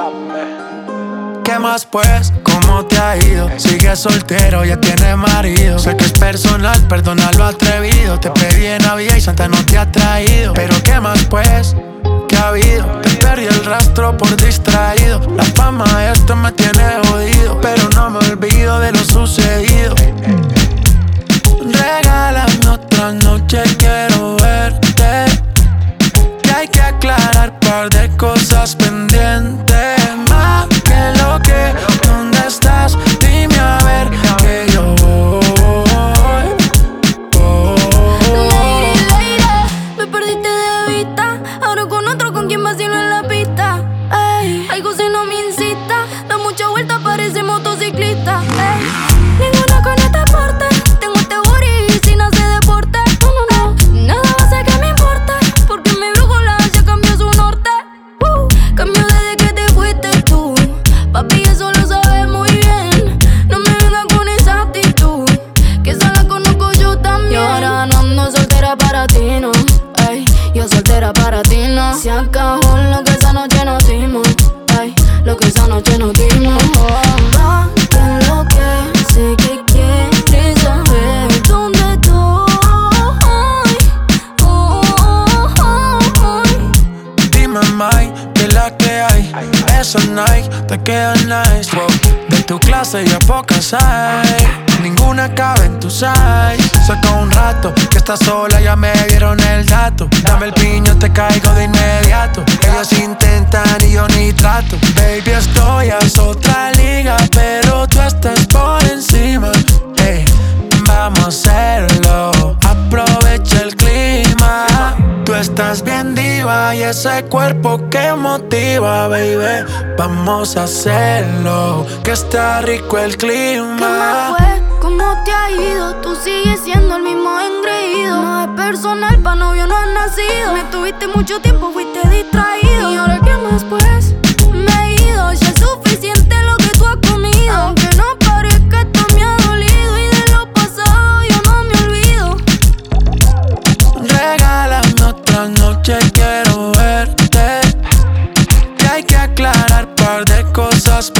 ¿Qué más pues? ¿Cómo te ha ido? Sigues soltero, ya tienes marido. Sé que es personal, perdona lo atrevido. Te pedí en Navidad y Santa no te ha traído. Pero ¿qué más pues? ¿Qué ha habido? Te perdí el rastro por distraído. La fama de esto me tiene jodido, pero no me olvido de lo sucedido. Regálame otra noche, quiero verte. Y hay que aclarar par de cosas pendientes. Más que lo que, ¿dónde estás? Dime a ver que yo voy. Lady, lady, me perdiste de vista. Ahora con otro, con quien vacilo en la pista. Ey, algo si no me incita. Da mucha vuelta, parece motociclista. Ey, ninguna con este porte. Tengo este booty sin hacer deporte. No, no, no, nada va a ser que me importe. Porque mi brújula ya cambió su norte. Cambió desde que te fuiste tú. Papi, eso lo sabes muy bien. No me vengas con esa actitud, que esa la conozco yo también. Y ahora no ando soltera para ti, no. Ey, yo soltera para ti, no. Se acabó lo que esa noche nos dimos. Ey, lo que esa noche nos dimos. Va, que lo que sé que quieres saber dónde estoy. Dime, Mike, que la que hay. Esos Nike te quedan nice. Wow. De tu clase ya pocas hay. Ninguna cabe en tu size. Saca un rato que estás sola, ya me dieron el dato. Dame el piño, te caigo de inmediato. Ellos intentan y yo ni trato. Baby, estoy a otra liga, pero tú estás por encima. Hey, vamos a hacerlo, aprovecha el clima. Tú estás bien diva y ese cuerpo que motiva, baby. Vamos a hacerlo, que está rico el clima. ¿Qué más fue? ¿Cómo te ha ido? Tú sigues siendo el mismo engreído. No es personal, pa' novio no has nacido. Me tuviste mucho tiempo, fuiste distraído. ¿Y ahora qué más pues? Me he ido, ya es suficiente lo que tú has comido. Aunque no parezca, esto me ha dolido. Y de lo pasado yo no me olvido. Regálame otra noche, quiero verte. Y hay que aclarar par de cosas